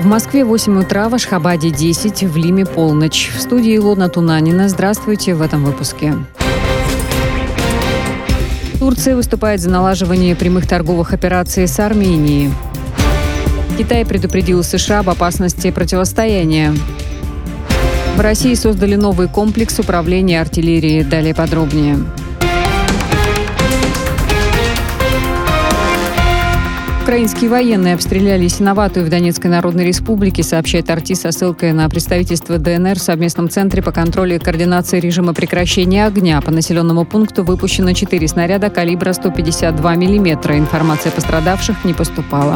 В Москве 8 утра, в Ашхабаде 10, в Лиме полночь. В студии Илона Тунанина. Здравствуйте в этом выпуске. Турция выступает за налаживание прямых торговых операций с Арменией. Китай предупредил США об опасности противостояния. В России создали новый комплекс управления артиллерией. Далее подробнее. Украинские военные обстреляли Синоватую в Донецкой Народной Республике, сообщает RT со ссылкой на представительство ДНР в совместном центре по контролю и координации режима прекращения огня. По населенному пункту выпущено 4 снаряда калибра 152 мм. Информация о пострадавших не поступала.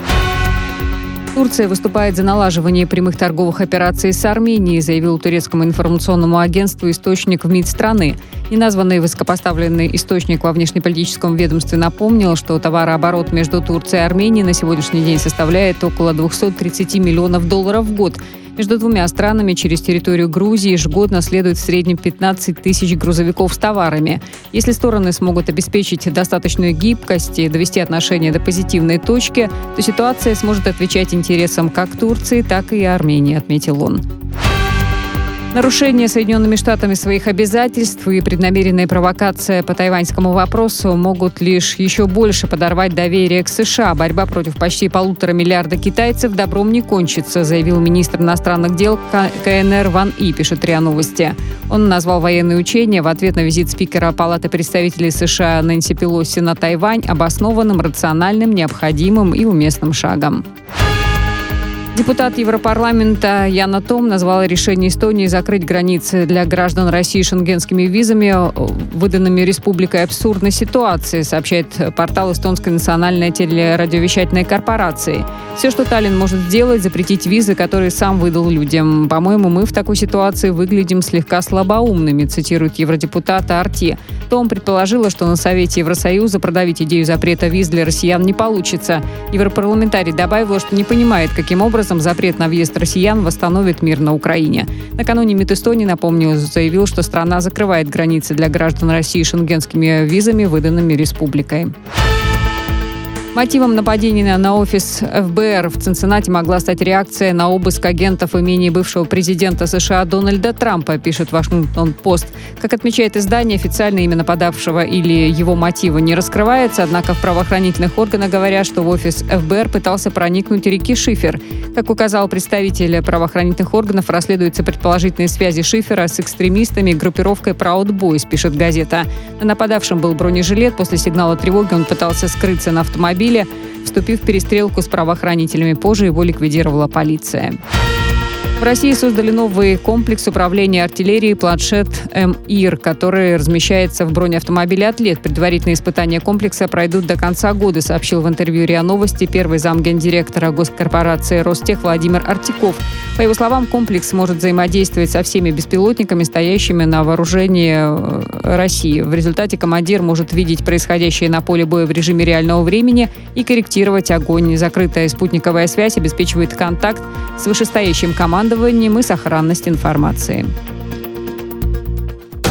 Турция выступает за налаживание прямых торговых операций с Арменией, заявил турецкому информационному агентству источник в МИД страны. Неназванный высокопоставленный источник во внешнеполитическом ведомстве напомнил, что товарооборот между Турцией и Арменией на сегодняшний день составляет около 230 миллионов долларов в год. Между двумя странами через территорию Грузии ежегодно следует в среднем 15 тысяч грузовиков с товарами. Если стороны смогут обеспечить достаточную гибкость и довести отношения до позитивной точки, то ситуация сможет отвечать интересам как Турции, так и Армении, отметил он. Нарушение Соединенными Штатами своих обязательств и преднамеренная провокация по тайваньскому вопросу могут лишь еще больше подорвать доверие к США. Борьба против почти 1,5 миллиарда китайцев добром не кончится, заявил министр иностранных дел КНР Ван И, пишет РИА Новости. Он назвал военные учения в ответ на визит спикера Палаты представителей США Нэнси Пелоси на Тайвань обоснованным, рациональным, необходимым и уместным шагом. Депутат Европарламента Яна Том назвала решение Эстонии закрыть границы для граждан России шенгенскими визами, выданными республикой, абсурдной ситуацией, сообщает портал Эстонской национальной телерадиовещательной корпорации. Все, что Таллин может сделать, запретить визы, которые сам выдал людям. По-моему, мы в такой ситуации выглядим слегка слабоумными, цитирует евродепутата Арти. Том предположила, что на Совете Евросоюза продавить идею запрета виз для россиян не получится. Европарламентарий добавила, что не понимает, каким образом запрет на въезд россиян восстановит мир на Украине. Накануне МИД Эстонии, напомню, заявил, что страна закрывает границы для граждан России шенгенскими визами, выданными республикой. Мотивом нападения на офис ФБР в Цинциннати могла стать реакция на обыск агентов имени бывшего президента США Дональда Трампа, пишет Вашингтон-Пост. Как отмечает издание, официально имя нападавшего или его мотива не раскрывается, однако в правоохранительных органах говорят, что в офис ФБР пытался проникнуть Рики Шифер. Как указал представитель правоохранительных органов, расследуются предположительные связи Шифера с экстремистами и группировкой Proud Boys, пишет газета. На нападавшем был бронежилет. После сигнала тревоги он пытался скрыться на автомобиле, вступив в перестрелку с правоохранителями. Позже его ликвидировала полиция. В России создали новый комплекс управления артиллерией «Планшет МИР», который размещается в бронеавтомобиле «Атлет». Предварительные испытания комплекса пройдут до конца года, сообщил в интервью РИА Новости первый замгендиректора госкорпорации «Ростех» Владимир Артиков. По его словам, комплекс может взаимодействовать со всеми беспилотниками, стоящими на вооружении России. В результате командир может видеть происходящее на поле боя в режиме реального времени и корректировать огонь. Закрытая спутниковая связь обеспечивает контакт с вышестоящим командованием и сохранность информации.